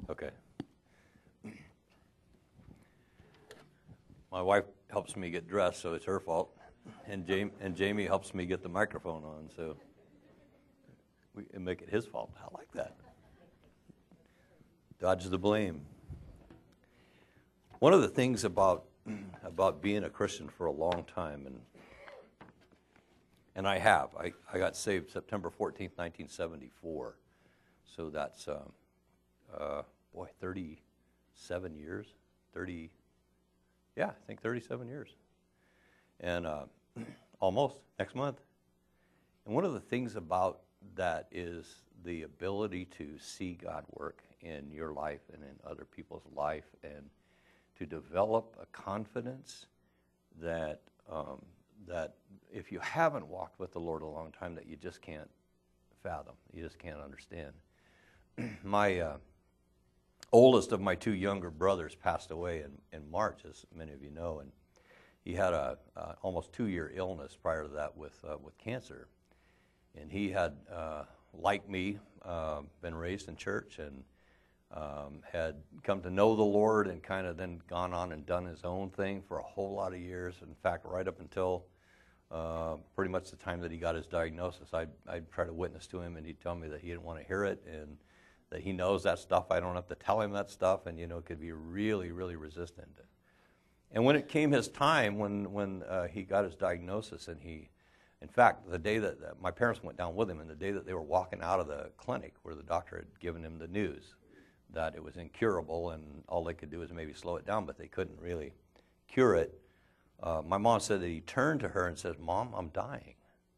Okay. My wife helps me get dressed, so it's her fault. And Jamie helps me get the microphone on, so we make it his fault. I like that. Dodge the blame. One of the things about being a Christian for a long time, and I got saved September 14th, 1974. So that's 37 years. I think 37 years. And almost next month. And one of the things about that is the ability to see God work in your life and in other people's life, and to develop a confidence that that if you haven't walked with the Lord a long time, that you just can't fathom, you just can't understand. My oldest of my two younger brothers passed away in March, as many of you know, and he had a almost 2-year illness prior to that with cancer, and he had, like me, been raised in church and had come to know the Lord, and kind of then gone on and done his own thing for a whole lot of years. In fact, right up until pretty much the time that he got his diagnosis, I'd try to witness to him, and he'd tell me that he didn't want to hear it, and that he knows that stuff. I don't have to tell him that stuff, and could be really, really resistant. And when it came his time, when he got his diagnosis, and in fact, the day that my parents went down with him, and the day that they were walking out of the clinic where the doctor had given him the news that it was incurable and all they could do was maybe slow it down, but they couldn't really cure it, my mom said that he turned to her and said, "Mom, I'm dying."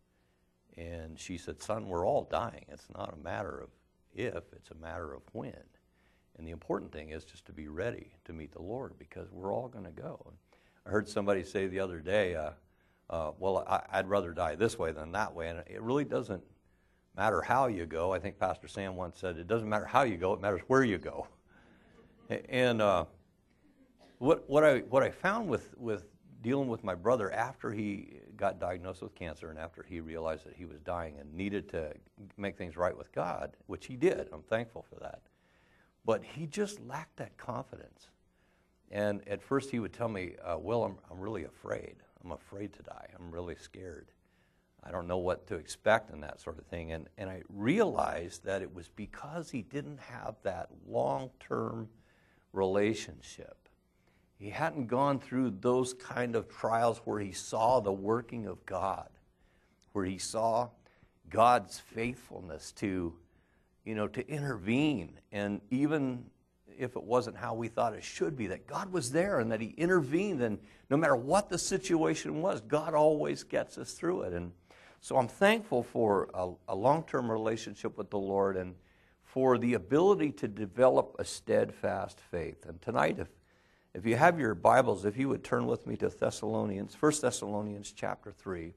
And she said, "Son, we're all dying. It's not a matter of if, it's a matter of when. And the important thing is just to be ready to meet the Lord, because we're all going to go." And I heard somebody say the other day, I'd rather die this way than that way. And it really doesn't matter how you go. I think Pastor Sam once said, it doesn't matter how you go, it matters where you go. And what I found with dealing with my brother after he got diagnosed with cancer, and after he realized that he was dying and needed to make things right with God, which he did, I'm thankful for that, but he just lacked that confidence. And at first he would tell me, "Will, I'm really afraid. I'm afraid to die. I'm really scared. I don't know what to expect," and that sort of thing. And I realized that it was because he didn't have that long-term relationship. He hadn't gone through those kind of trials where he saw the working of God, where he saw God's faithfulness to intervene. And even if it wasn't how we thought it should be, that God was there and that he intervened, and no matter what the situation was, God always gets us through it. And so I'm thankful for a long-term relationship with the Lord, and for the ability to develop a steadfast faith. And tonight, if you have your Bibles, if you would turn with me to 1 Thessalonians chapter 3.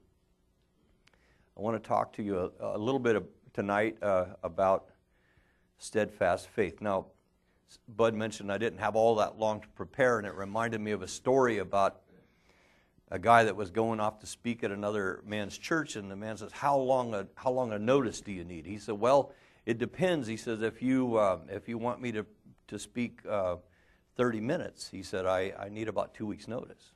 I want to talk to you a little bit tonight about steadfast faith. Now, Bud mentioned I didn't have all that long to prepare, and it reminded me of a story about a guy that was going off to speak at another man's church, and the man says, how long a notice do you need? He said, "Well, it depends." He says, if you want me to speak 30 minutes, he said, I need about 2 weeks' notice.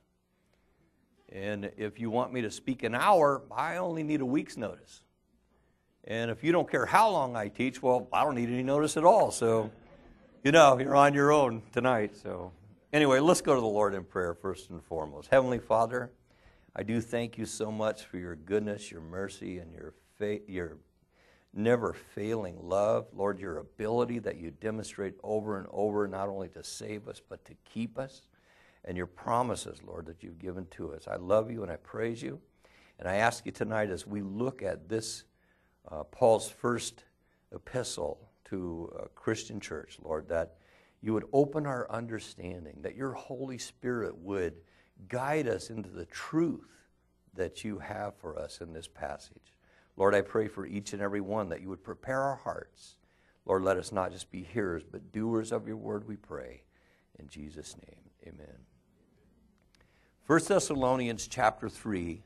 And if you want me to speak an hour, I only need a week's notice. And if you don't care how long I teach, well, I don't need any notice at all. So, you're on your own tonight. So anyway, let's go to the Lord in prayer first and foremost. Heavenly Father, I do thank you so much for your goodness, your mercy, and your never failing love. Lord, your ability that you demonstrate over and over, not only to save us, but to keep us, and your promises, Lord, that you've given to us. I love you and I praise you. And I ask you tonight, as we look at this, Paul's first epistle to a Christian church, Lord, that you would open our understanding, that your Holy Spirit would guide us into the truth that you have for us in this passage. Lord, I pray for each and every one that you would prepare our hearts. Lord, let us not just be hearers, but doers of your word, we pray. In Jesus' name, amen. 1 Thessalonians chapter 3,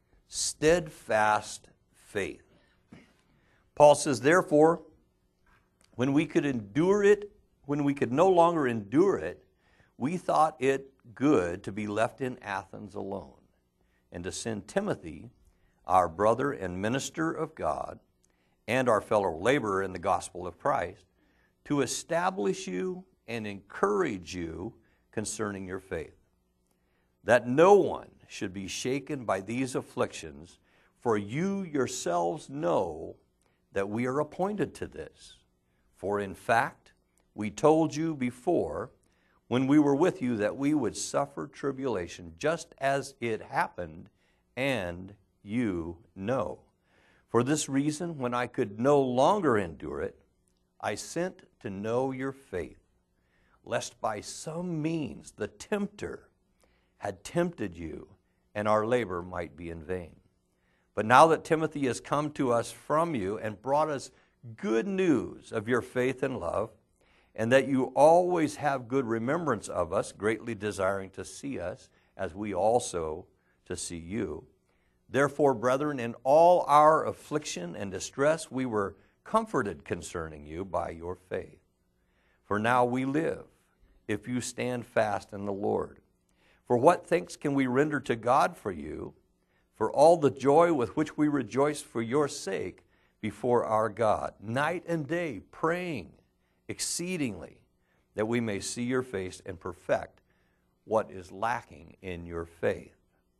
steadfast faith. Paul says, "Therefore, when we could endure it when we could no longer endure it, we thought it good to be left in Athens alone, and to send Timothy, our brother and minister of God, and our fellow laborer in the gospel of Christ, to establish you and encourage you concerning your faith, that no one should be shaken by these afflictions, for you yourselves know that we are appointed to this. For in fact, we told you before, when we were with you, that we would suffer tribulation, just as it happened, and you know. For this reason, when I could no longer endure it, I sent to know your faith, lest by some means the tempter had tempted you, and our labor might be in vain. But now that Timothy has come to us from you and brought us good news of your faith and love, and that you always have good remembrance of us, greatly desiring to see us, as we also to see you. Therefore, brethren, in all our affliction and distress, we were comforted concerning you by your faith. For now we live, if you stand fast in the Lord. For what thanks can we render to God for you, for all the joy with which we rejoice for your sake before our God, night and day, praying exceedingly, that we may see your face and perfect what is lacking in your faith.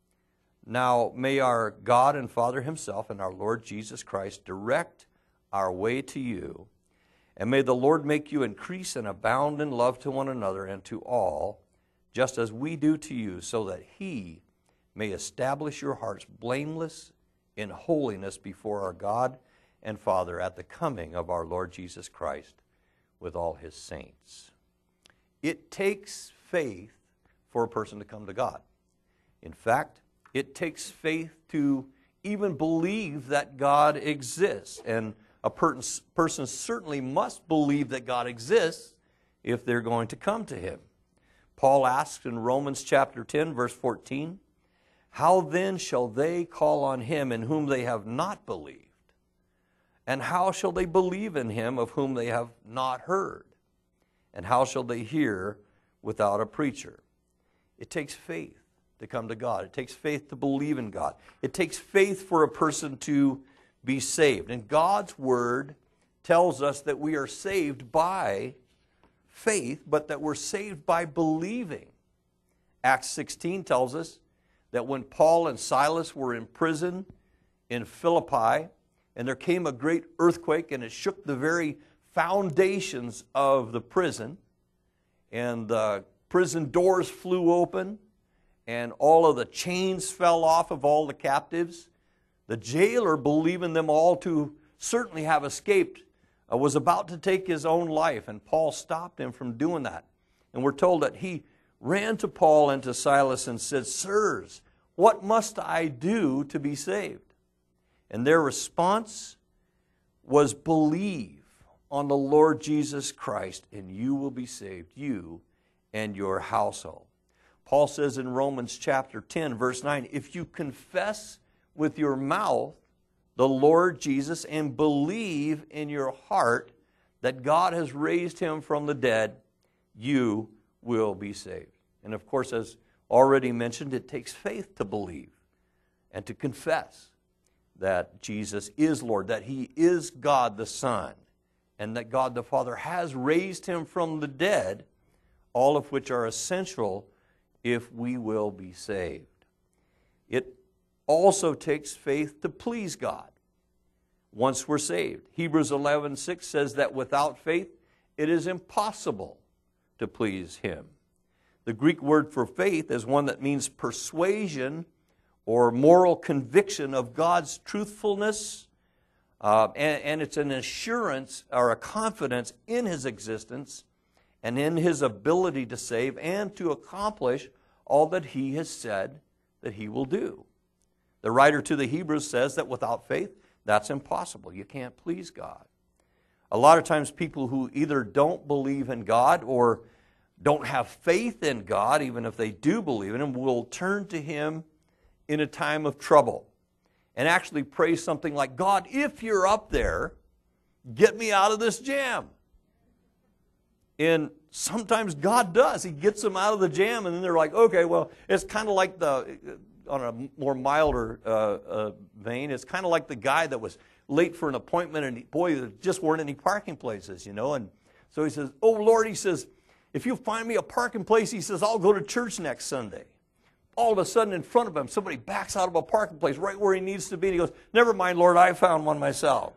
Now may our God and Father himself and our Lord Jesus Christ direct our way to you, and may the Lord make you increase and abound in love to one another and to all, just as we do to you, so that he may establish your hearts blameless in holiness before our God and Father at the coming of our Lord Jesus Christ with all his saints. It takes faith for a person to come to God. In fact, it takes faith to even believe that God exists. And a person certainly must believe that God exists if they're going to come to him. Paul asks in Romans chapter 10, verse 14, how then shall they call on him in whom they have not believed? And how shall they believe in him of whom they have not heard? And how shall they hear without a preacher? It takes faith to come to God. It takes faith to believe in God. It takes faith for a person to be saved. And God's word tells us that we are saved by faith, but that we're saved by believing. Acts 16 tells us that when Paul and Silas were in prison in Philippi, and there came a great earthquake, and it shook the very foundations of the prison, and the prison doors flew open, and all of the chains fell off of all the captives. The jailer, believing them all to certainly have escaped, was about to take his own life, and Paul stopped him from doing that. And we're told that he ran to Paul and to Silas and said, "Sirs, what must I do to be saved?" And their response was, "Believe on the Lord Jesus Christ, and you will be saved, you and your household." Paul says in Romans chapter 10, verse 9, if you confess with your mouth the Lord Jesus and believe in your heart that God has raised him from the dead, you will be saved. And of course, as already mentioned, it takes faith to believe and to confess that Jesus is Lord, that he is God the Son, and that God the Father has raised him from the dead, all of which are essential if we will be saved. It also takes faith to please God once we're saved. Hebrews 11:6 says that without faith it is impossible to please him. The Greek word for faith is one that means persuasion or moral conviction of God's truthfulness, and it's an assurance or a confidence in his existence and in his ability to save and to accomplish all that he has said that he will do. The writer to the Hebrews says that without faith, that's impossible. You can't please God. A lot of times people who either don't believe in God or don't have faith in God, even if they do believe in him, will turn to him in a time of trouble and actually pray something like, "God, if you're up there, get me out of this jam." And sometimes God does. He gets them out of the jam, and then they're like, okay, well, it's kind of like on a more milder vein, it's kind of like the guy that was late for an appointment, and boy, there just weren't any parking places, And so he says, oh, Lord, he says, if you find me a parking place, he says, I'll go to church next Sunday. All of a sudden, in front of him, somebody backs out of a parking place right where he needs to be, and he goes, never mind, Lord, I found one myself.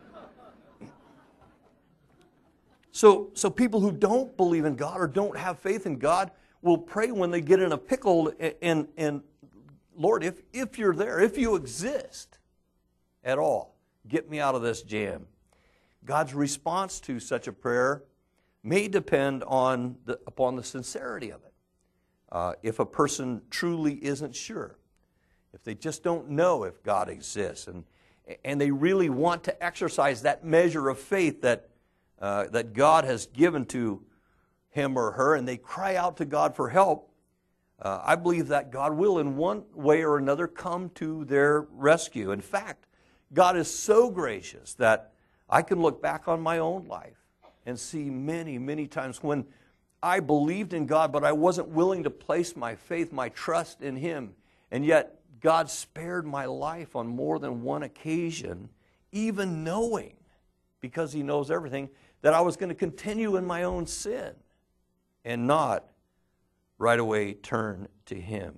So people who don't believe in God or don't have faith in God will pray when they get in a pickle, and Lord, if you're there, if you exist at all, get me out of this jam. God's response to such a prayer may depend upon the sincerity of it. If a person truly isn't sure, if they just don't know if God exists, and they really want to exercise that measure of faith that God has given to him or her, and they cry out to God for help, I believe that God will in one way or another come to their rescue. In fact, God is so gracious that I can look back on my own life and see many, many times when I believed in God, but I wasn't willing to place my faith, my trust in Him. And yet God spared my life on more than one occasion, even knowing, because He knows everything, that I was going to continue in my own sin and not right away turn to Him.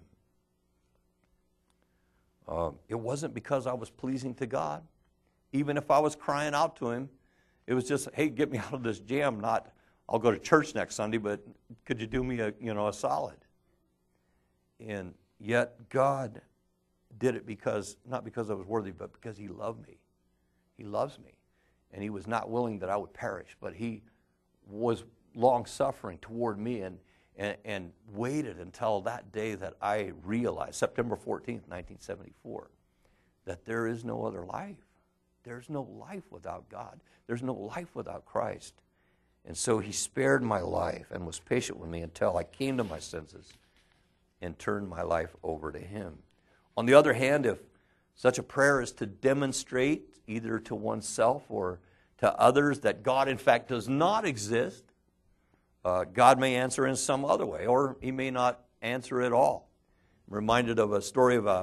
It wasn't because I was pleasing to God. Even if I was crying out to Him, it was just, hey, get me out of this jam, not, I'll go to church next Sunday, but could you do me a solid? And yet God did it not because I was worthy, but because He loved me. He loves me. And He was not willing that I would perish, but He was long-suffering toward me and waited until that day that I realized, September 14th, 1974, that there is no other life. There's no life without God. There's no life without Christ. And so He spared my life and was patient with me until I came to my senses and turned my life over to Him. On the other hand, if such a prayer is to demonstrate either to oneself or to others that God in fact does not exist, God may answer in some other way, or He may not answer at all. I'm reminded of a story of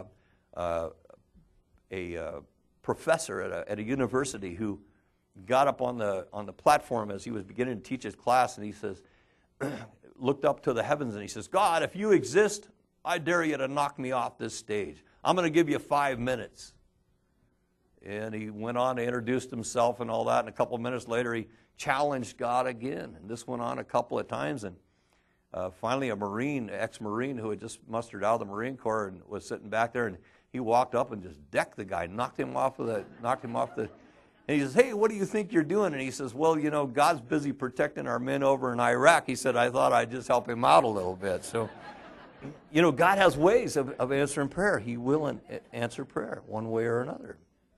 a professor at a university who got up on the platform as he was beginning to teach his class, and he says, looked up to the heavens, and he says, God, if you exist, I dare you to knock me off this stage. I'm going to give you 5 minutes. And he went on to introduce himself and all that, and a couple of minutes later he challenged God again. And this went on a couple of times, and finally a ex-Marine who had just mustered out of the Marine Corps and was sitting back there, and he walked up and just decked the guy, knocked him off the, and he says, hey, what do you think you're doing? And he says, well, God's busy protecting our men over in Iraq. He said, I thought I'd just help him out a little bit. So, God has ways of answering prayer. He will answer prayer one way or another.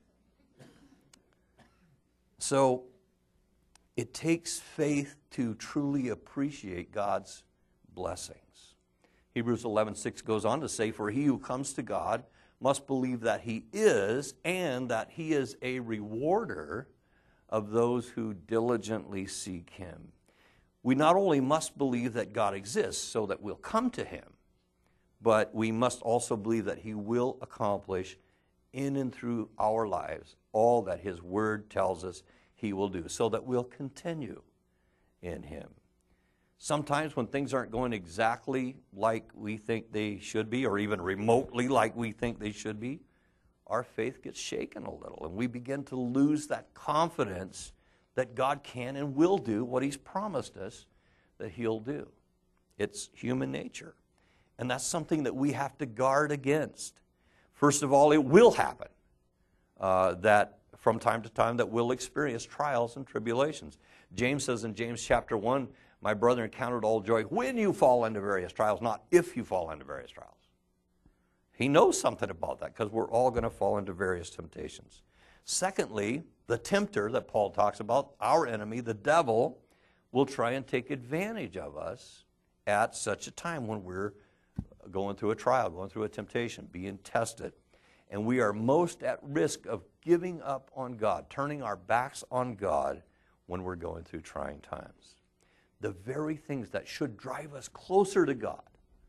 So it takes faith to truly appreciate God's blessings. Hebrews 11:6 goes on to say, for he who comes to God must believe that He is, and that He is a rewarder of those who diligently seek Him. We not only must believe that God exists so that we'll come to Him, but we must also believe that He will accomplish in and through our lives all that His Word tells us He will do, so that we'll continue in Him. Sometimes when things aren't going exactly like we think they should be, or even remotely like we think they should be, our faith gets shaken a little, and we begin to lose that confidence that God can and will do what He's promised us that He'll do. It's human nature, and that's something that we have to guard against. First of all, it will happen that from time to time that we'll experience trials and tribulations. James says in James chapter 1, my brethren, count it all joy when you fall into various trials, not if you fall into various trials. He knows something about that because we're all going to fall into various temptations. Secondly, the tempter that Paul talks about, our enemy, the devil, will try and take advantage of us at such a time when we're going through a trial, going through a temptation, being tested. And we are most at risk of giving up on God, turning our backs on God when we're going through trying times. the very things that should drive us closer to God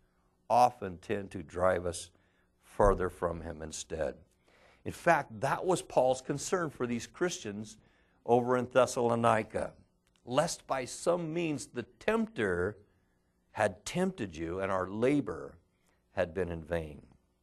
often tend to drive us farther from Him instead. In fact, that was Paul's concern for these Christians over in Thessalonica, lest by some means the tempter had tempted you and our labor had been in vain.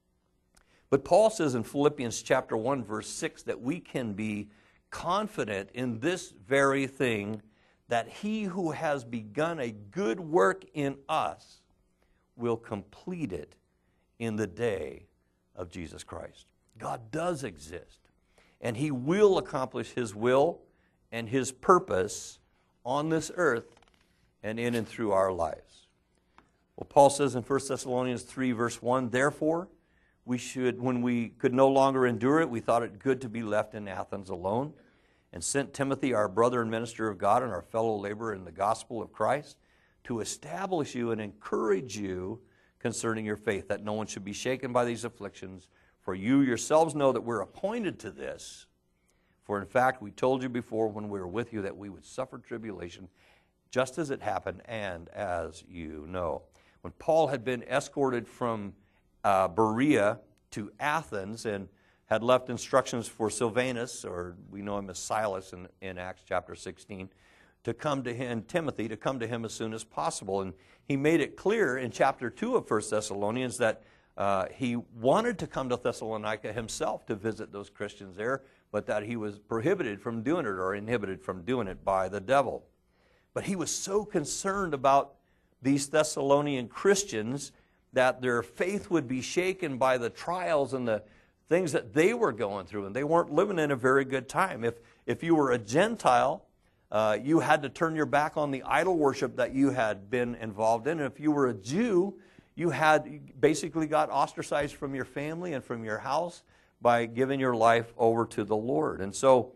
But Paul says in Philippians chapter 1, verse 6, that we can be confident in this very thing, that He who has begun a good work in us will complete it in the day of Jesus Christ. God does exist, and He will accomplish His will and His purpose on this earth and in and through our lives. Well, Paul says in 1 Thessalonians 3, verse 1, therefore, we should, when we could no longer endure it, we thought it good to be left in Athens alone, and sent Timothy, our brother and minister of God and our fellow laborer in the gospel of Christ, to establish you and encourage you concerning your faith, that no one should be shaken by these afflictions. For you yourselves know that we're appointed to this. For in fact, we told you before when we were with you that we would suffer tribulation, just as it happened and as you know. When Paul had been escorted from Berea to Athens and had left instructions for Silvanus, or we know him as Silas in Acts chapter 16, to come to him, Timothy, to come to him as soon as possible. And he made it clear in chapter 2 of 1 Thessalonians that he wanted to come to Thessalonica himself to visit those Christians there, but that he was prohibited from doing it or inhibited from doing it by the devil. But he was so concerned about these Thessalonian Christians that their faith would be shaken by the trials and the things that they were going through, and they weren't living in a very good time. If you were a Gentile, you had to turn your back on the idol worship that you had been involved in. And if you were a Jew, you had basically got ostracized from your family and from your house by giving your life over to the Lord. And so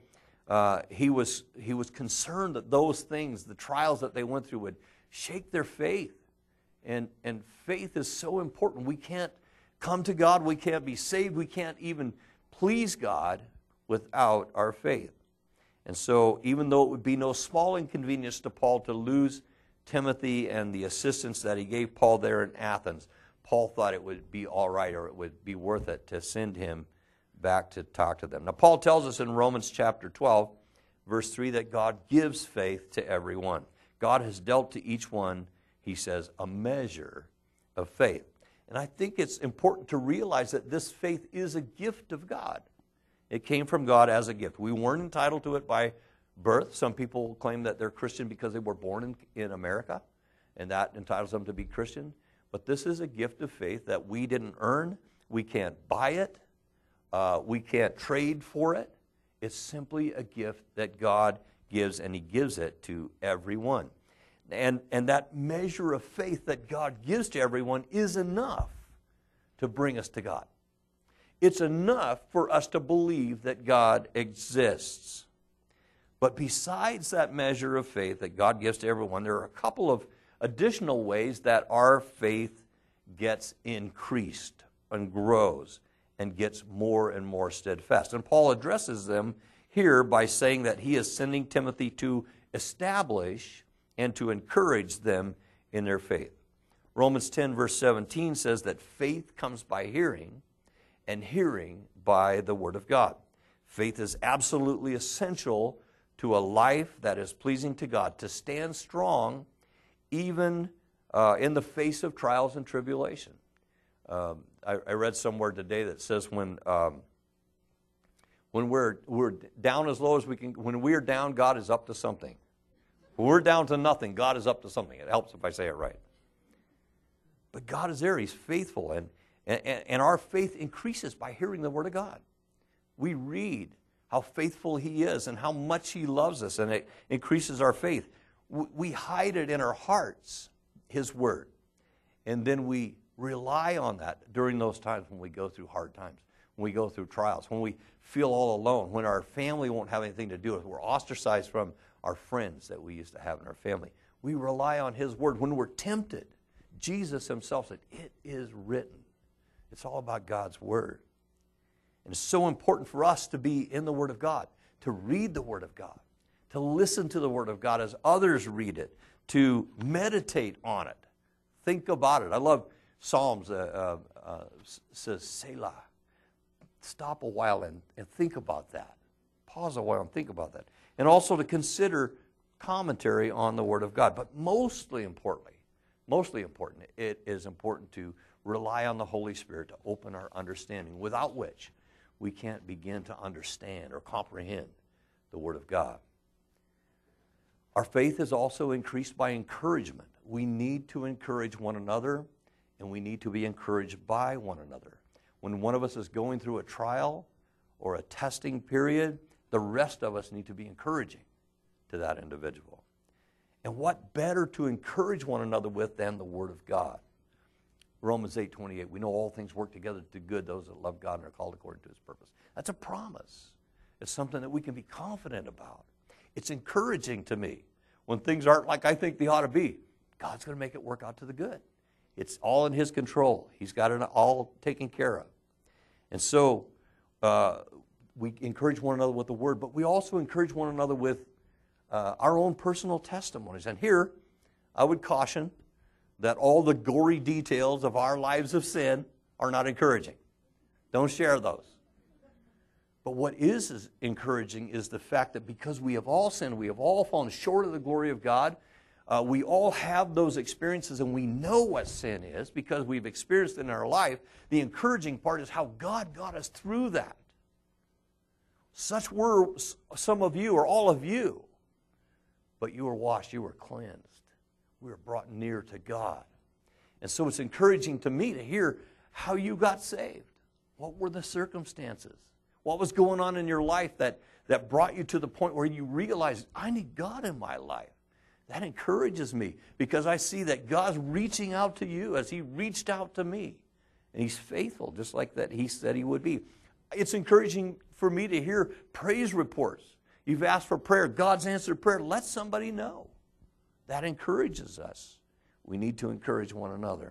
he was concerned that those things, the trials that they went through, would shake their faith. And faith is so important. We can't come to God, we can't be saved, we can't even please God without our faith. And so even though it would be no small inconvenience to Paul to lose Timothy and the assistance that he gave Paul there in Athens, Paul thought it would be all right, or it would be worth it to send him back to talk to them. Now Paul tells us in Romans chapter 12, verse 3, that God gives faith to everyone. God has dealt to each one, he says, a measure of faith. And I think it's important to realize that this faith is a gift of God. It came from God as a gift. We weren't entitled to it by birth. Some people claim that they're Christian because they were born in America, and that entitles them to be Christian. But this is a gift of faith that we didn't earn. We can't buy it. We can't trade for it. It's simply a gift that God gives, and He gives it to everyone. And that measure of faith that God gives to everyone is enough to bring us to God. It's enough for us to believe that God exists. But besides that measure of faith that God gives to everyone, there are a couple of additional ways that our faith gets increased and grows and gets more and more steadfast. And Paul addresses them here by saying that he is sending Timothy to establish and to encourage them in their faith. Romans 10 verse 17 says that faith comes by hearing, and hearing by the Word of God. Faith is absolutely essential to a life that is pleasing to God, to stand strong even in the face of trials and tribulation. I read somewhere today that says when we're down as low as we can, when we're down, God is up to something. When we're down to nothing, God is up to something. It helps if I say it right. But God is there. He's faithful. And our faith increases by hearing the Word of God. We read how faithful He is and how much He loves us, and it increases our faith. We hide it in our hearts, His Word. And then we rely on that during those times when we go through hard times, when we go through trials, when we feel all alone, when our family won't have anything to do with it, we're ostracized from our friends that we used to have in our family. We rely on His Word. When we're tempted, Jesus Himself said, "It is written." It's all about God's Word. And it's so important for us to be in the Word of God, to read the Word of God, to listen to the Word of God as others read it, to meditate on it. Think about it. I love Psalms says, Selah. Stop a while and think about that. Pause a while and think about that. And also to consider commentary on the Word of God. But mostly important, it is important to rely on the Holy Spirit to open our understanding, without which we can't begin to understand or comprehend the Word of God. Our faith is also increased by encouragement. We need to encourage one another, and we need to be encouraged by one another. When one of us is going through a trial or a testing period, the rest of us need to be encouraging to that individual. And what better to encourage one another with than the Word of God? Romans 8:28, we know all things work together to good, those that love God and are called according to His purpose. That's a promise. It's something that we can be confident about. It's encouraging to me when things aren't like I think they ought to be. God's going to make it work out to the good. It's all in His control. He's got it all taken care of. And so we encourage one another with the Word, but we also encourage one another with our own personal testimonies. And here, I would caution that all the gory details of our lives of sin are not encouraging. Don't share those. But what is encouraging is the fact that because we have all sinned, we have all fallen short of the glory of God, we all have those experiences and we know what sin is because we've experienced it in our life. The encouraging part is how God got us through that. Such were some of you, or all of you, but you were washed, you were cleansed. We were brought near to God. And so it's encouraging to me to hear how you got saved. What were the circumstances? What was going on in your life that brought you to the point where you realized, I need God in my life? That encourages me because I see that God's reaching out to you as He reached out to me. And He's faithful, just like that He said He would be. It's encouraging for me to hear praise reports. You've asked for prayer. God's answered prayer. Let somebody know. That encourages us. We need to encourage one another.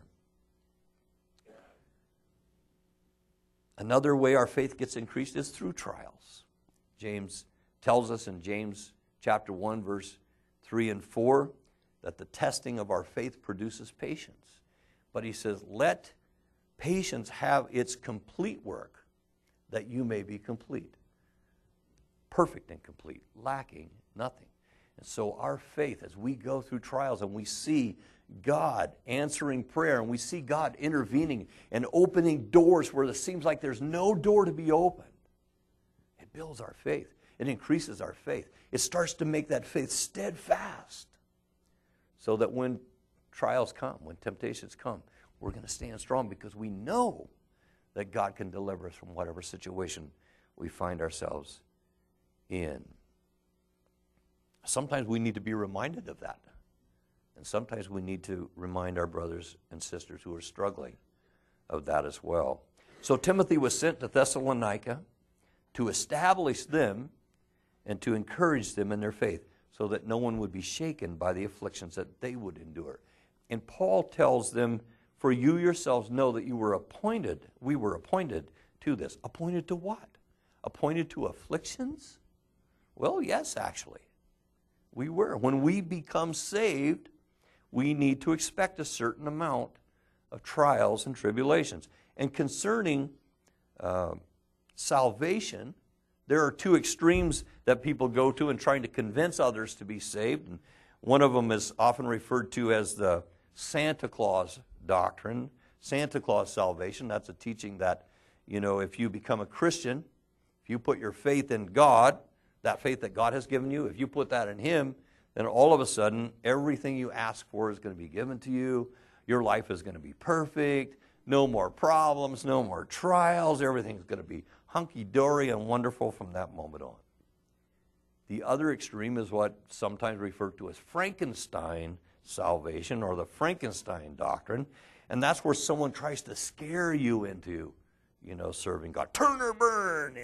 Another way our faith gets increased is through trials. James tells us in James chapter 1, verse 3 and 4, that the testing of our faith produces patience. But he says, let patience have its complete work, that you may be complete. Perfect and complete, lacking nothing. And so our faith, as we go through trials and we see God answering prayer and we see God intervening and opening doors where it seems like there's no door to be opened, it builds our faith. It increases our faith. It starts to make that faith steadfast so that when trials come, when temptations come, we're going to stand strong because we know that God can deliver us from whatever situation we find ourselves in. Sometimes we need to be reminded of that. And sometimes we need to remind our brothers and sisters who are struggling of that as well. So Timothy was sent to Thessalonica to establish them and to encourage them in their faith so that no one would be shaken by the afflictions that they would endure. And Paul tells them, for you yourselves know that we were appointed to this. Appointed to what? Appointed to afflictions? Well, yes, actually. We were. When we become saved, we need to expect a certain amount of trials and tribulations. And concerning salvation, there are two extremes that people go to in trying to convince others to be saved. And one of them is often referred to as the Santa Claus doctrine, Santa Claus salvation. That's a teaching that, if you become a Christian, if you put your faith in God, that faith that God has given you, if you put that in Him, then all of a sudden, everything you ask for is going to be given to you. Your life is going to be perfect. No more problems, no more trials. Everything's going to be hunky-dory and wonderful from that moment on. The other extreme is what sometimes referred to as Frankenstein salvation or the Frankenstein doctrine. And that's where someone tries to scare you into, serving God. Turn or burn,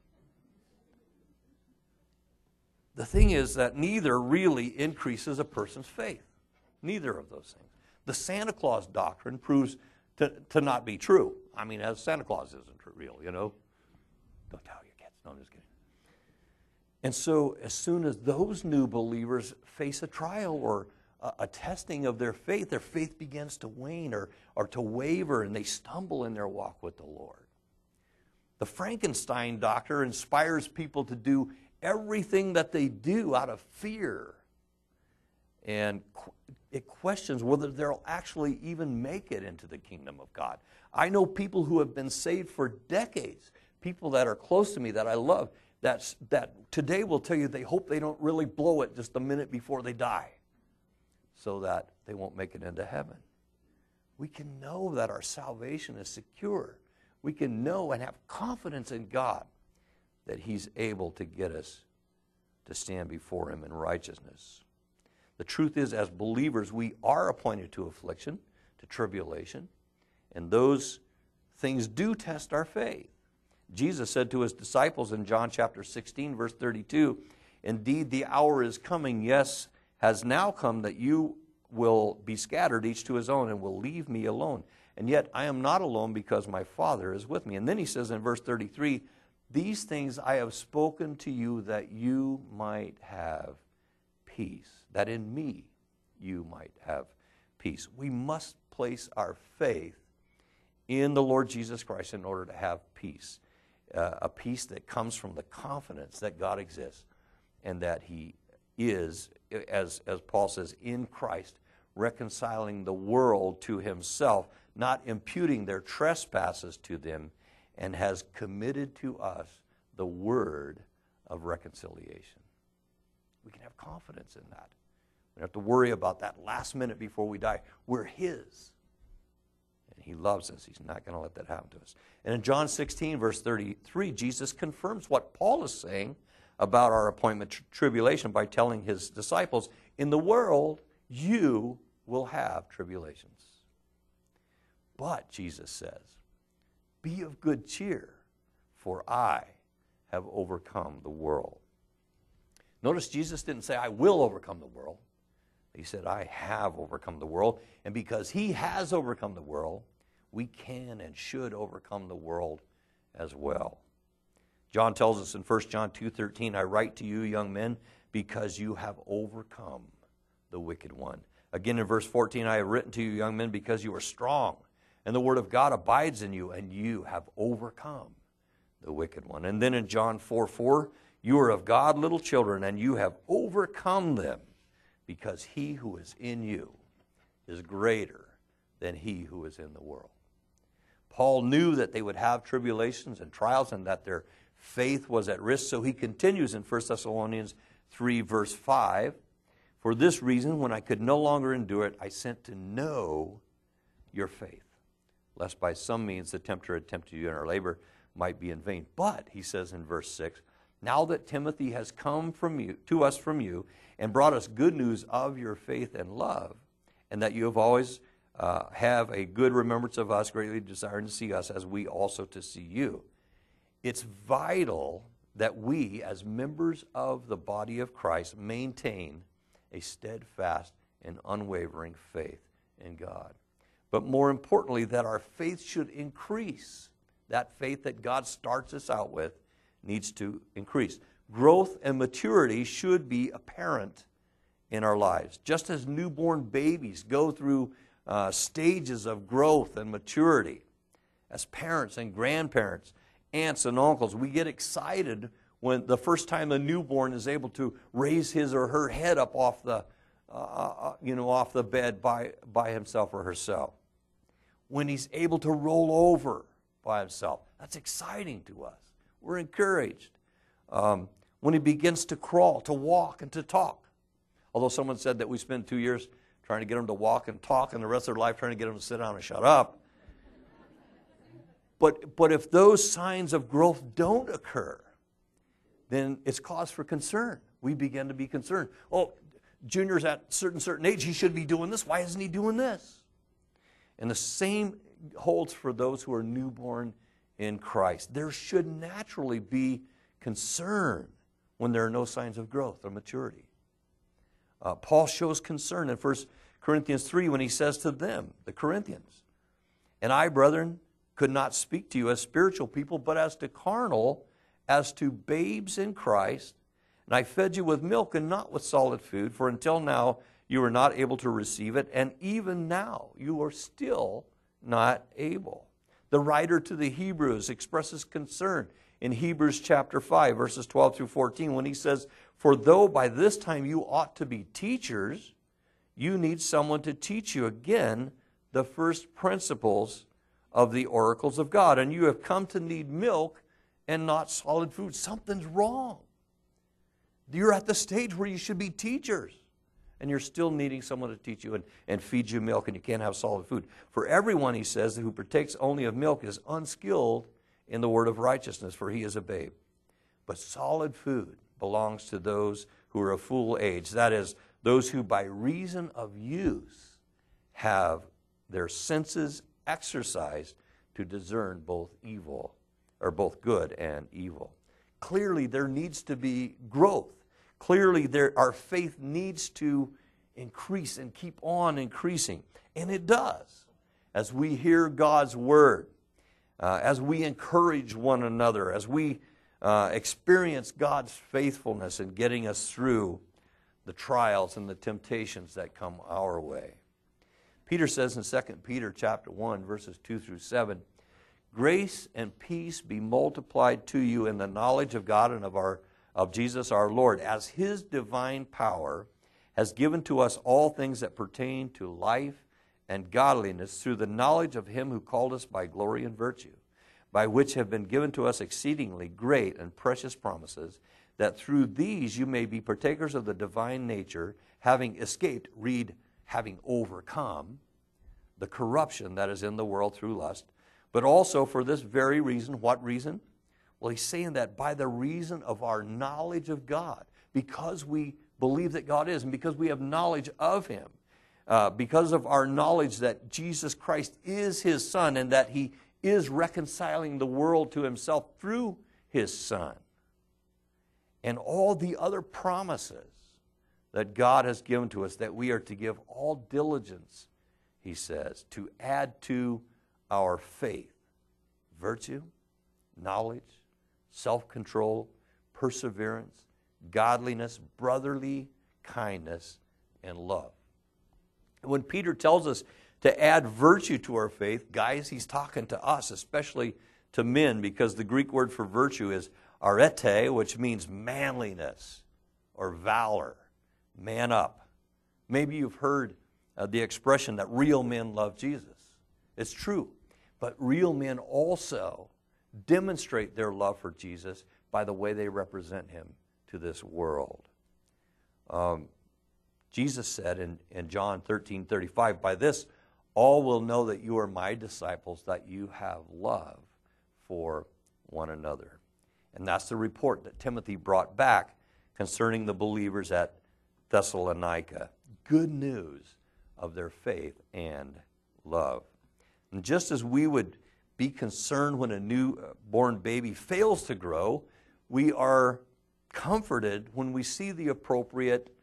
The thing is that neither really increases a person's faith. Neither of those things. The Santa Claus doctrine proves to not be true. I mean, as Santa Claus isn't real, Don't tell your kids. No, I'm just kidding. And so as soon as those new believers face a trial or a testing of their faith begins to wane or to waver, and they stumble in their walk with the Lord. The Frankenstein doctor inspires people to do everything that they do out of fear. And it questions whether they'll actually even make it into the kingdom of God. I know people who have been saved for decades, people that are close to me that I love, that today will tell you they hope they don't really blow it just a minute before they die so that they won't make it into heaven. We can know that our salvation is secure. We can know and have confidence in God that He's able to get us to stand before Him in righteousness. The truth is, as believers, we are appointed to affliction, to tribulation, and those things do test our faith. Jesus said to His disciples in John chapter 16, verse 32, "Indeed, the hour is coming, yes, has now come, that you will be scattered, each to his own, and will leave me alone. And yet I am not alone, because my Father is with me." And then He says in verse 33, "These things I have spoken to you, that you might have peace, that in me you might have peace." We must place our faith in the Lord Jesus Christ in order to have peace, a peace that comes from the confidence that God exists and that He is, as Paul says, in Christ, reconciling the world to Himself, not imputing their trespasses to them, and has committed to us the word of reconciliation. We can have confidence in that. We don't have to worry about that last minute before we die. We're His. And He loves us. He's not going to let that happen to us. And in John 16, verse 33, Jesus confirms what Paul is saying about our appointment tribulation by telling His disciples, "In the world you will have tribulations. But," Jesus says, "be of good cheer, for I have overcome the world." Notice Jesus didn't say, "I will overcome the world." He said, "I have overcome the world." And because He has overcome the world, we can and should overcome the world as well. John tells us in 1 John 2:13, "I write to you, young men, because you have overcome the wicked one." Again in verse 14, "I have written to you, young men, because you are strong, and the word of God abides in you, and you have overcome the wicked one." And then in John 4:4, "You are of God, little children, and you have overcome them, because He who is in you is greater than he who is in the world." Paul knew that they would have tribulations and trials and that their faith was at risk, so he continues in 1 Thessalonians 3, verse 5, "For this reason, when I could no longer endure it, I sent to know your faith, lest by some means the tempter had tempted you in our labor might be in vain. But," he says in verse 6, "now that Timothy has come to us from you and brought us good news of your faith and love, and that you have always have a good remembrance of us, greatly desiring to see us as we also to see you." It's vital that we, as members of the body of Christ, maintain a steadfast and unwavering faith in God. But more importantly, that our faith should increase. That faith that God starts us out with needs to increase. Growth and maturity should be apparent in our lives. Just as newborn babies go through stages of growth and maturity, as parents and grandparents, aunts and uncles, we get excited when the first time a newborn is able to raise his or her head up off the off the bed by himself or herself. When he's able to roll over by himself, that's exciting to us. We're encouraged. When he begins to crawl, to walk, and to talk. Although someone said that we spend 2 years trying to get them to walk and talk, and the rest of their life trying to get them to sit down and shut up. But if those signs of growth don't occur, then it's cause for concern. We begin to be concerned. Oh, Junior's at certain age, he should be doing this. Why isn't he doing this? And the same holds for those who are newborn in Christ. There should naturally be concern when there are no signs of growth or maturity. Paul shows concern in 1 Corinthians 3 when he says to them, the Corinthians, "And I, brethren, could not speak to you as spiritual people, but as to carnal, as to babes in Christ. And I fed you with milk and not with solid food, for until now you were not able to receive it, and even now you are still not able. The writer to the Hebrews expresses concern in Hebrews chapter 5, verses 12 through 14, when he says, "For though by this time you ought to be teachers, you need someone to teach you again the first principles of the oracles of God. And you have come to need milk and not solid food." Something's wrong. You're at the stage where you should be teachers, and you're still needing someone to teach you and feed you milk, and you can't have solid food. "For everyone," he says, "who partakes only of milk is unskilled in the word of righteousness, for he is a babe. But solid food belongs to those who are of full age, that is, those who by reason of use have their senses exercised to discern both evil, or both good and evil." Clearly there needs to be growth. Clearly our faith needs to increase and keep on increasing. And it does. As we hear God's word, as we encourage one another, as we experience God's faithfulness in getting us through the trials and the temptations that come our way. Peter says in 2 Peter chapter 1, verses 2 through 7, "Grace and peace be multiplied to you in the knowledge of God and of Jesus our Lord, as his divine power has given to us all things that pertain to life and godliness through the knowledge of him who called us by glory and virtue, by which have been given to us exceedingly great and precious promises, that through these you may be partakers of the divine nature, having escaped," read, "having overcome the corruption that is in the world through lust, but also for this very reason." What reason? Well, he's saying that by the reason of our knowledge of God, because we believe that God is, and because we have knowledge of him, because of our knowledge that Jesus Christ is his Son and that he is reconciling the world to himself through his Son, and all the other promises that God has given to us, that we are to give all diligence, he says, to add to our faith virtue, knowledge, self-control, perseverance, godliness, brotherly kindness, and love. When Peter tells us to add virtue to our faith, guys, he's talking to us, especially to men, because the Greek word for virtue is arete, which means manliness or valor, man up. Maybe you've heard the expression that real men love Jesus. It's true, but real men also demonstrate their love for Jesus by the way they represent him to this world. Jesus said in John 13:35, "By this all will know that you are my disciples, that you have love for one another." And that's the report that Timothy brought back concerning the believers at Thessalonica. Good news of their faith and love. And just as we would be concerned when a newborn baby fails to grow, we are comforted when we see the appropriate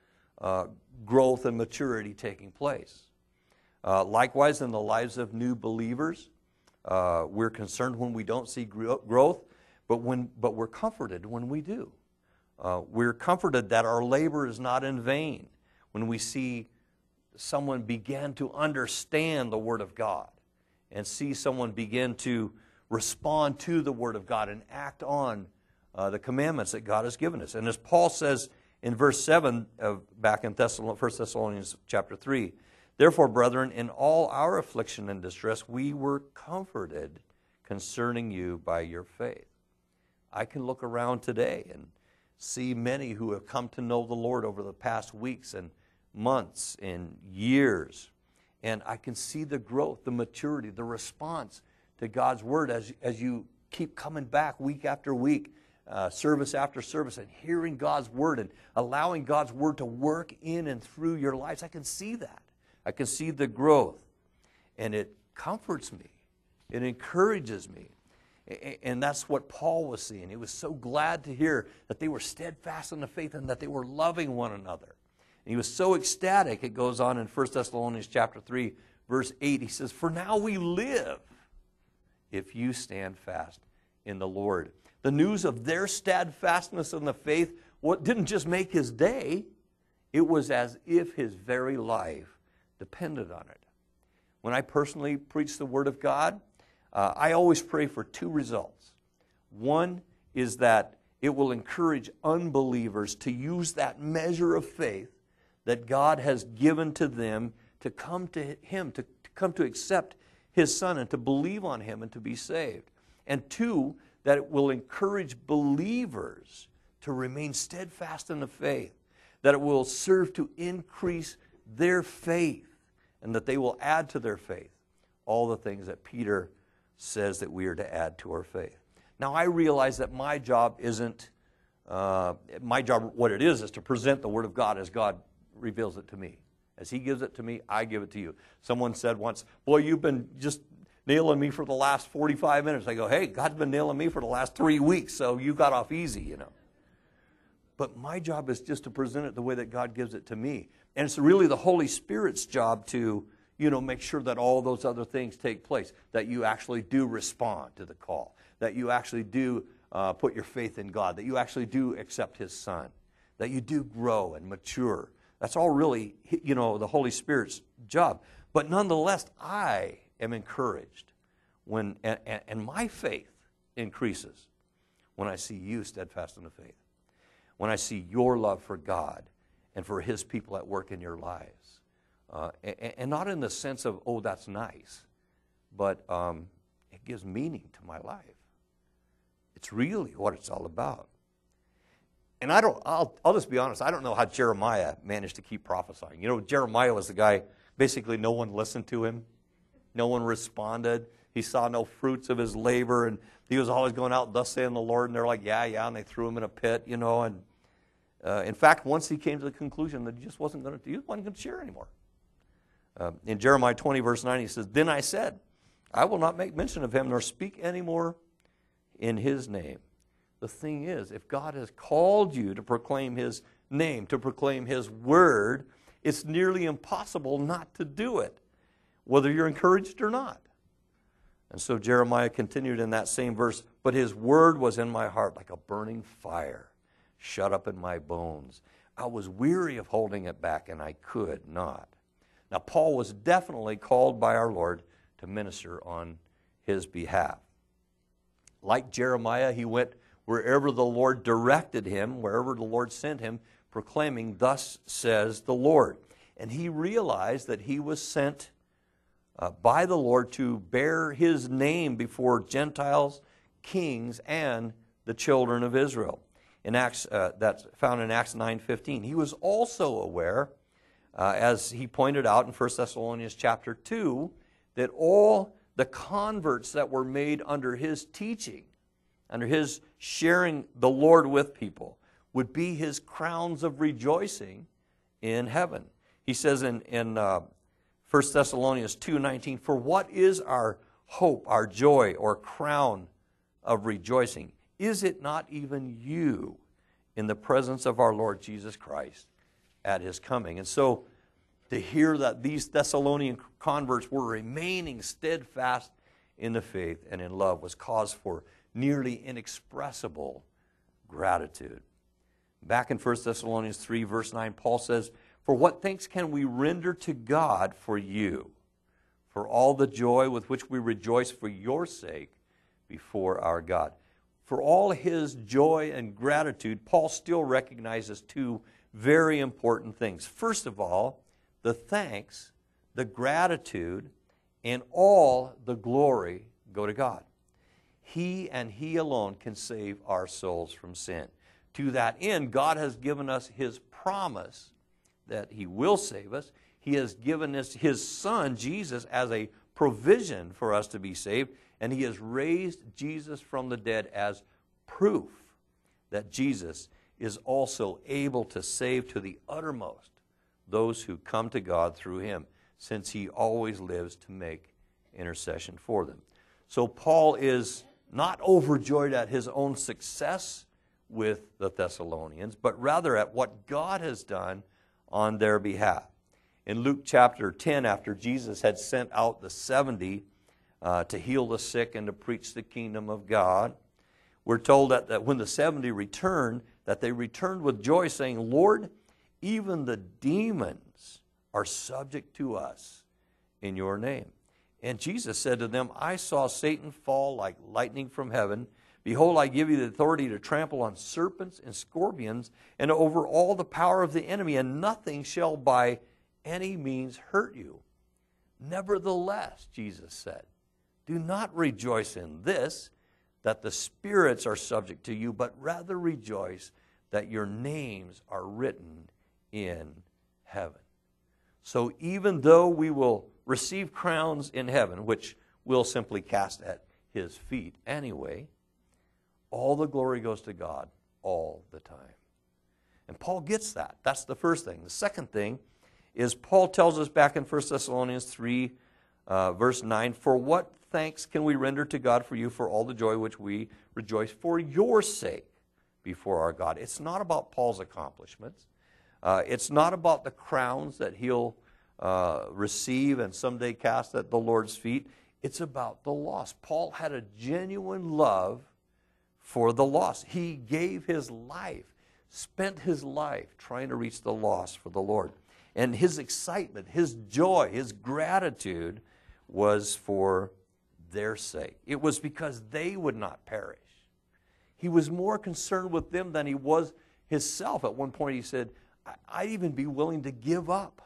growth and maturity taking place. Likewise, in the lives of new believers, we're concerned when we don't see growth, but we're comforted when we do. We're comforted that our labor is not in vain when we see someone begin to understand the Word of God and see someone begin to respond to the Word of God and act on the commandments that God has given us. And as Paul says in verse 7 back in 1 Thessalonians chapter 3, "Therefore, brethren, in all our affliction and distress, we were comforted concerning you by your faith." I can look around today and see many who have come to know the Lord over the past weeks and months and years. And I can see the growth, the maturity, the response to God's Word as you keep coming back week after week, service after service, and hearing God's Word and allowing God's Word to work in and through your lives. I can see that. I can see the growth. And it comforts me. It encourages me. And that's what Paul was seeing. He was so glad to hear that they were steadfast in the faith and that they were loving one another. And he was so ecstatic, it goes on in 1 Thessalonians chapter 3, verse 8. He says, "For now we live if you stand fast in the Lord." The news of their steadfastness in the faith didn't just make his day, It was as if his very life depended on it. When I personally preach the Word of God, I always pray for two results. One is that it will encourage unbelievers to use that measure of faith that God has given to them to come to Him, to come to accept His Son and to believe on Him and to be saved. And two, that it will encourage believers to remain steadfast in the faith, that it will serve to increase their faith, and that they will add to their faith all the things that Peter says that we are to add to our faith. Now, I realize that my job isn't, what it is to present the Word of God as God reveals it to me. As He gives it to me, I give it to you. Someone said once, boy, you've been just nailing me for the last 45 minutes. I go, hey, God's been nailing me for the last 3 weeks, so you got off easy, you know. But my job is just to present it the way that God gives it to me. And it's really the Holy Spirit's job to, make sure that all those other things take place, that you actually do respond to the call, that you actually do put your faith in God, that you actually do accept His Son, that you do grow and mature. That's all really, the Holy Spirit's job. But nonetheless, I am encouraged when, and my faith increases when I see you steadfast in the faith, when I see your love for God and for His people at work in your lives. And not in the sense of, oh, that's nice, but it gives meaning to my life. It's really what it's all about. And I'll just be honest, I don't know how Jeremiah managed to keep prophesying. Jeremiah was the guy, basically no one listened to him. No one responded. He saw no fruits of his labor, and he was always going out, thus saying the Lord, and they're like, yeah, and they threw him in a pit, and in fact, once he came to the conclusion that he wasn't going to share anymore. In Jeremiah 20, verse 9, he says, then I said, I will not make mention of him nor speak anymore in his name. The thing is, if God has called you to proclaim His name, to proclaim His word, it's nearly impossible not to do it, whether you're encouraged or not. And so Jeremiah continued in that same verse, but His word was in my heart like a burning fire, shut up in my bones. I was weary of holding it back, and I could not. Now, Paul was definitely called by our Lord to minister on his behalf. Like Jeremiah, he went wherever the Lord directed him, wherever the Lord sent him, proclaiming, thus says the Lord. And he realized that he was sent by the Lord to bear His name before Gentiles, kings, and the children of Israel. In Acts, that's found in Acts 9:15. He was also aware, as he pointed out in 1 Thessalonians chapter 2, that all the converts that were made under his teaching, under his sharing the Lord with people, would be his crowns of rejoicing in heaven. He says in 1 Thessalonians 2:19, for what is our hope, our joy, or crown of rejoicing? Is it not even you in the presence of our Lord Jesus Christ at His coming? And so to hear that these Thessalonian converts were remaining steadfast in the faith and in love was cause for nearly inexpressible gratitude. Back in 1 Thessalonians 3, verse 9, Paul says, for what thanks can we render to God for you, for all the joy with which we rejoice for your sake before our God? For all his joy and gratitude, Paul still recognizes two very important things. First of all, the thanks, the gratitude, and all the glory go to God. He and He alone can save our souls from sin. To that end, God has given us His promise that He will save us. He has given us His Son, Jesus, as a provision for us to be saved, and He has raised Jesus from the dead as proof that Jesus is also able to save to the uttermost those who come to God through Him, since He always lives to make intercession for them. So Paul is not overjoyed at his own success with the Thessalonians, but rather at what God has done on their behalf. In Luke chapter 10, after Jesus had sent out the 70 to heal the sick and to preach the kingdom of God, we're told that when the 70 returned, that they returned with joy, saying, Lord, even the demons are subject to us in your name. And Jesus said to them, I saw Satan fall like lightning from heaven. Behold, I give you the authority to trample on serpents and scorpions and over all the power of the enemy, and nothing shall by any means hurt you. Nevertheless, Jesus said, do not rejoice in this, that the spirits are subject to you, but rather rejoice that your names are written in heaven. So even though we will receive crowns in heaven, which we'll simply cast at his feet anyway, all the glory goes to God all the time. And Paul gets that. That's the first thing. The second thing is Paul tells us back in 1 Thessalonians 3, verse 9, for what thanks can we render to God for you for all the joy which we rejoice for your sake before our God. It's not about Paul's accomplishments. It's not about the crowns that he'll receive and someday cast at the Lord's feet. It's about the lost. Paul had a genuine love for the lost. He gave his life, spent his life trying to reach the lost for the Lord. And his excitement, his joy, his gratitude was for their sake. It was because they would not perish. He was more concerned with them than he was himself. At one point he said, I'd even be willing to give up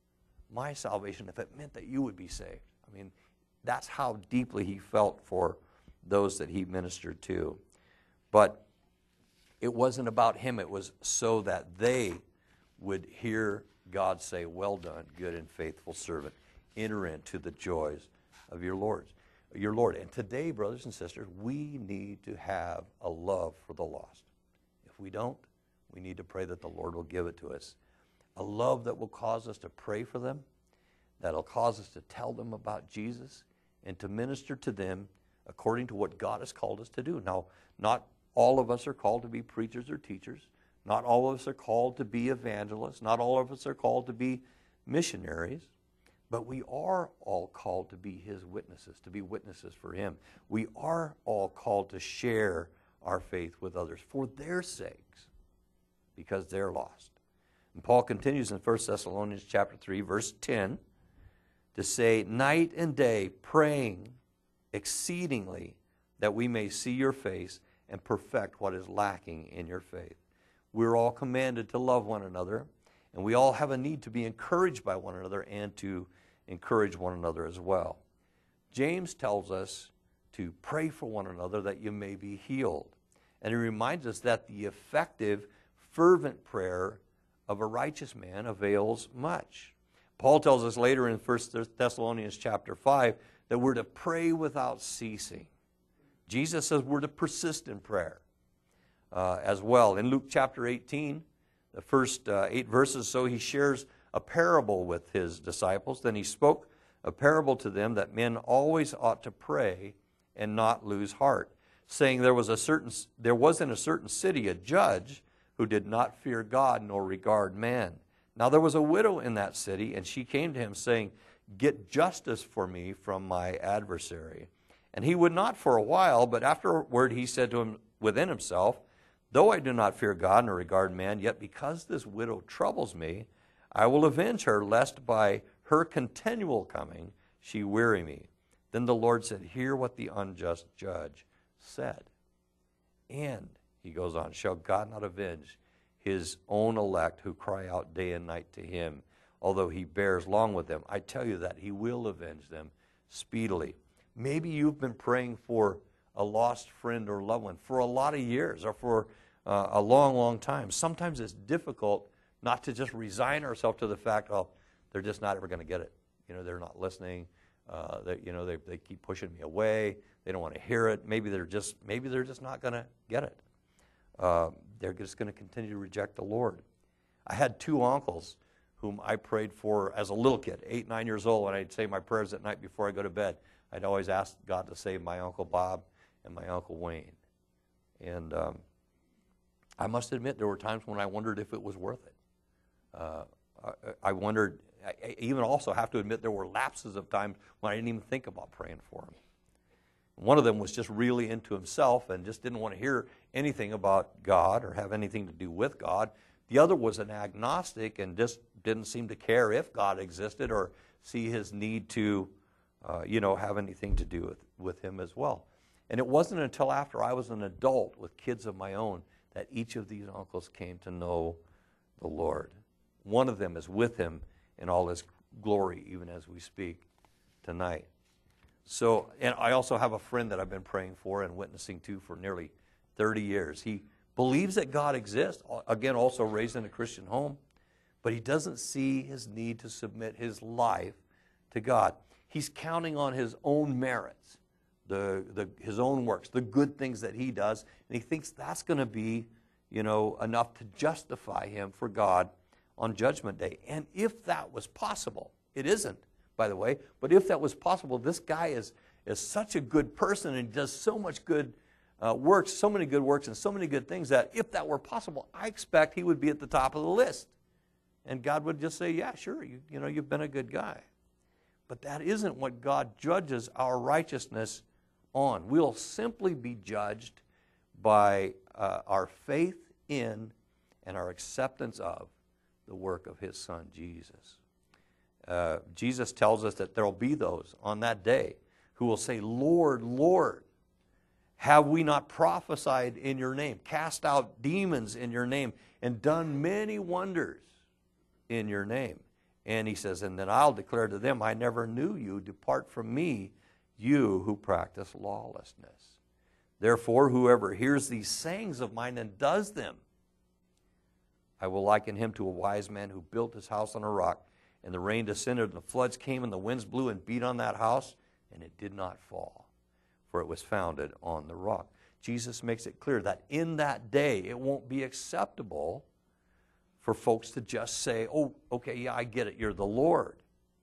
my salvation if it meant that you would be saved. I mean, that's how deeply he felt for those that he ministered to. But it wasn't about him. It was so that they would hear God say, well done, good and faithful servant. Enter into the joys of your Lord. And today, brothers and sisters, we need to have a love for the lost. If we don't, we need to pray that the Lord will give it to us. A love that will cause us to pray for them, that will cause us to tell them about Jesus, and to minister to them according to what God has called us to do. Now, not all of us are called to be preachers or teachers. Not all of us are called to be evangelists. Not all of us are called to be missionaries. But we are all called to be his witnesses, to be witnesses for him. We are all called to share our faith with others for their sakes, because they're lost. And Paul continues in 1 Thessalonians chapter 3, verse 10, to say, night and day praying exceedingly that we may see your face and perfect what is lacking in your faith. We're all commanded to love one another, and we all have a need to be encouraged by one another and to encourage one another as well. James tells us to pray for one another that you may be healed. And he reminds us that the effective, fervent prayer of a righteous man avails much. Paul tells us later in 1 Thessalonians chapter 5 that we're to pray without ceasing. Jesus says we're to persist in prayer as well. In Luke chapter 18, the first 8 verses, so he shares a parable with his disciples. Then he spoke a parable to them that men always ought to pray and not lose heart, saying there was in a certain city a judge who did not fear God nor regard man. Now there was a widow in that city, and she came to him saying, get justice for me from my adversary. And he would not for a while, but afterward he said to him within himself, though I do not fear God nor regard man, yet because this widow troubles me, I will avenge her, lest by her continual coming she weary me. Then the Lord said, hear what the unjust judge said. And, he goes on, shall God not avenge his own elect who cry out day and night to him, although he bears long with them? I tell you that he will avenge them speedily. Maybe you've been praying for a lost friend or loved one for a lot of years or for a long, long time. Sometimes it's difficult not to just resign ourselves to the fact, oh, they're just not ever going to get it. You know, they're not listening. They keep pushing me away. They don't want to hear it. Maybe they're just not going to get it. They're just going to continue to reject the Lord. I had 2 uncles whom I prayed for as a little kid, 8, 9 years old, when I'd say my prayers at night before I go to bed. I'd always ask God to save my Uncle Bob and my Uncle Wayne. And I must admit there were times when I wondered if it was worth it. I wondered, I even also have to admit there were lapses of time when I didn't even think about praying for him. One of them was just really into himself and just didn't want to hear anything about God or have anything to do with God. The other was an agnostic and just didn't seem to care if God existed or see his need to, have anything to do with him as well. And it wasn't until after I was an adult with kids of my own that each of these uncles came to know the Lord. One of them is with him in all his glory, even as we speak tonight. So, and I also have a friend that I've been praying for and witnessing to for nearly 30 years. He believes that God exists, again, also raised in a Christian home, but he doesn't see his need to submit his life to God. He's counting on his own merits, his own works, the good things that he does, and he thinks that's going to be, enough to justify him for God on Judgment Day. And if that was possible, it isn't, by the way, but if that was possible, this guy is such a good person and does so much good works, so many good works and so many good things that if that were possible, I expect he would be at the top of the list. And God would just say, yeah, sure, you've been a good guy. But that isn't what God judges our righteousness on. We'll simply be judged by our faith in and our acceptance of the work of his Son, Jesus. Jesus tells us that there will be those on that day who will say, Lord, Lord, have we not prophesied in your name, cast out demons in your name, and done many wonders in your name? And he says, and then I'll declare to them, I never knew you. Depart from me, you who practice lawlessness. Therefore, whoever hears these sayings of mine and does them, I will liken him to a wise man who built his house on a rock. And the rain descended, and the floods came, and the winds blew and beat on that house, and it did not fall, for it was founded on the rock. Jesus makes it clear that in that day, it won't be acceptable for folks to just say, oh, okay, yeah, I get it, you're the Lord.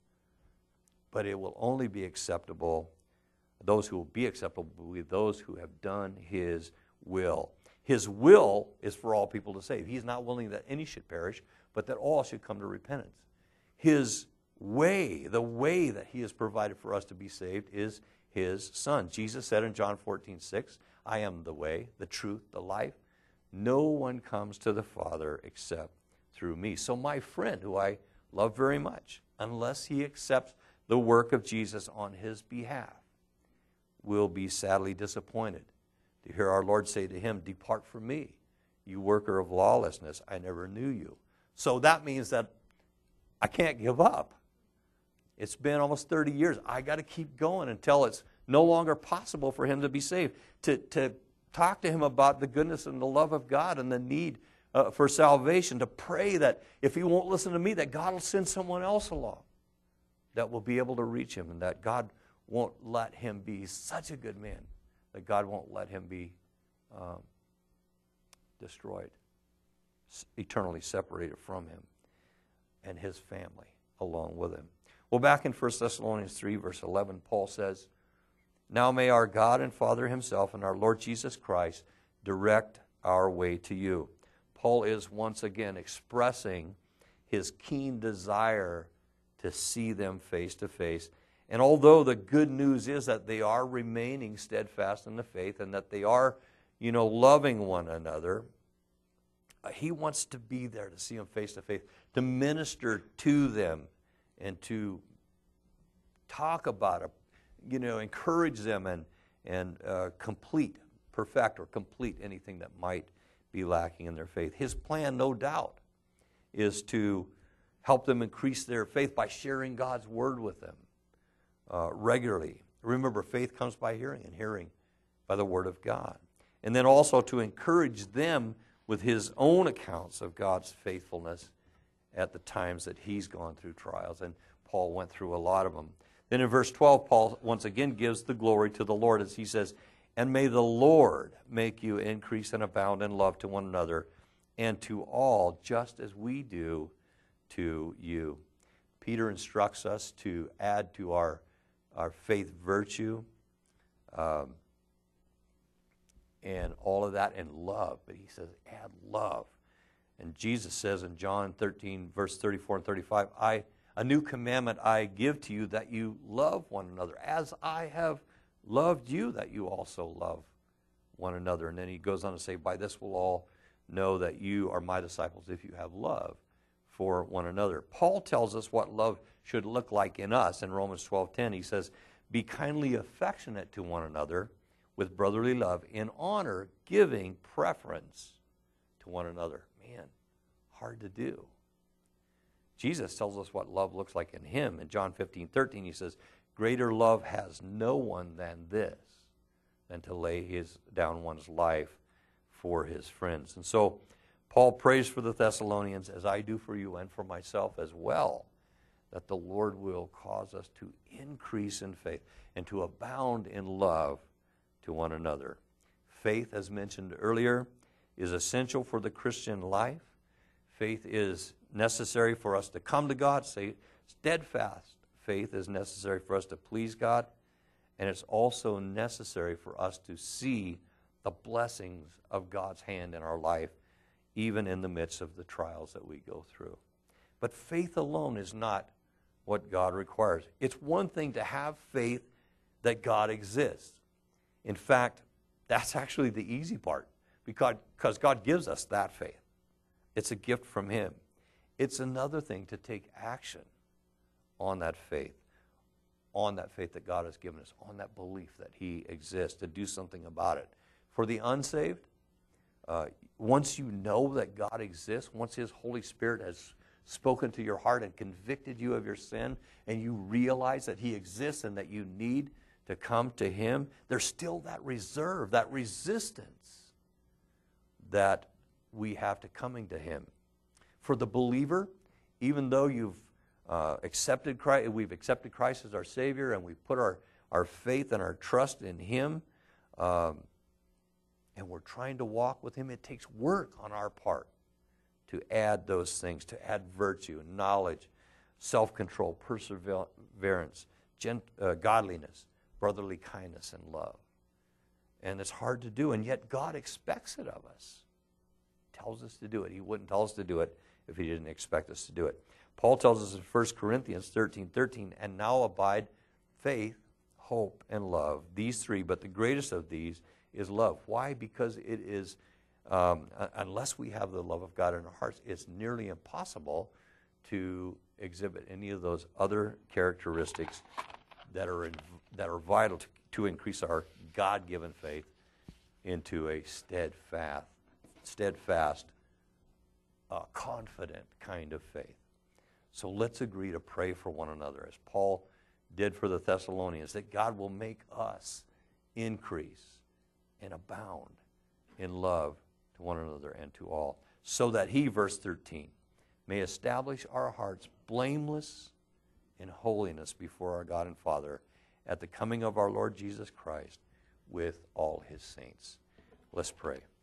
But it will only be acceptable, those who will be acceptable will be those who have done his will. His will is for all people to save. He's not willing that any should perish, but that all should come to repentance. His way, the way that he has provided for us to be saved is his Son. Jesus said in John 14:6, I am the way, the truth, the life. No one comes to the Father except through me. So my friend, who I love very much, unless he accepts the work of Jesus on his behalf, will be sadly disappointed to hear our Lord say to him, depart from me, you worker of lawlessness, I never knew you. So that means that I can't give up. It's been almost 30 years. I got to keep going until it's no longer possible for him to be saved. To talk to him about the goodness and the love of God and the need for salvation. To pray that if he won't listen to me, that God will send someone else along that will be able to reach him, and that God won't let him be such a good man, that God won't let him be destroyed, eternally separated from him and his family along with him. Well, back in 1 Thessalonians 3, verse 11, Paul says, now may our God and Father himself and our Lord Jesus Christ direct our way to you. Paul is once again expressing his keen desire to see them face to face. And although the good news is that they are remaining steadfast in the faith and that they are, loving one another, he wants to be there to see them face to face, to minister to them and to talk about it, encourage them and perfect or complete anything that might be lacking in their faith. His plan, no doubt, is to help them increase their faith by sharing God's word with them regularly. Remember, faith comes by hearing, and hearing by the word of God. And then also to encourage them with his own accounts of God's faithfulness at the times that he's gone through trials. And Paul went through a lot of them. Then in verse 12, Paul once again gives the glory to the Lord as he says, and may the Lord make you increase and abound in love to one another and to all, just as we do to you. Peter instructs us to add to our faith virtue and all of that in love. But he says, add love. And Jesus says in John 13, verse 34 and 35, a new commandment I give to you, that you love one another, as I have loved you, that you also love one another. And then he goes on to say, by this will all know that you are my disciples if you have love for one another. Paul tells us what love should look like in us. In Romans 12:10, he says, be kindly affectionate to one another with brotherly love, in honor, giving preference to one another. Man, hard to do. Jesus tells us what love looks like in him. In John 15:13, he says, greater love has no one than this, than to lay down one's life for his friends. And so Paul prays for the Thessalonians, as I do for you and for myself as well, that the Lord will cause us to increase in faith and to abound in love to one another. Faith, as mentioned earlier, is essential for the Christian life. Faith is necessary for us to come to God. Steadfast faith is necessary for us to please God. And it's also necessary for us to see the blessings of God's hand in our life, even in the midst of the trials that we go through. But faith alone is not what God requires. It's one thing to have faith that God exists. In fact, that's actually the easy part, because God gives us that faith. It's a gift from him. It's another thing to take action on that faith that God has given us, on that belief that he exists, to do something about it. For the unsaved, once you know that God exists, once his Holy Spirit has spoken to your heart and convicted you of your sin, and you realize that he exists and that you need to come to him, there's still that reserve, that resistance that we have to coming to him. For the believer, even though you've accepted Christ, we've accepted Christ as our Savior, and we've put our faith and our trust in him, and we're trying to walk with him, it takes work on our part to add those things, to add virtue, knowledge, self-control, perseverance, godliness, brotherly kindness, and love. And it's hard to do, and yet God expects it of us. He tells us to do it. He wouldn't tell us to do it if he didn't expect us to do it. Paul tells us in 1 Corinthians 13:13, and now abide faith, hope, and love. These three, but the greatest of these is love. Why? Because it is, unless we have the love of God in our hearts, it's nearly impossible to exhibit any of those other characteristics that are vital to increase our God-given faith into a steadfast, confident kind of faith. So let's agree to pray for one another, as Paul did for the Thessalonians, that God will make us increase and abound in love to one another and to all, so that he, verse 13, may establish our hearts blameless in holiness before our God and Father at the coming of our Lord Jesus Christ with all his saints. Let's pray.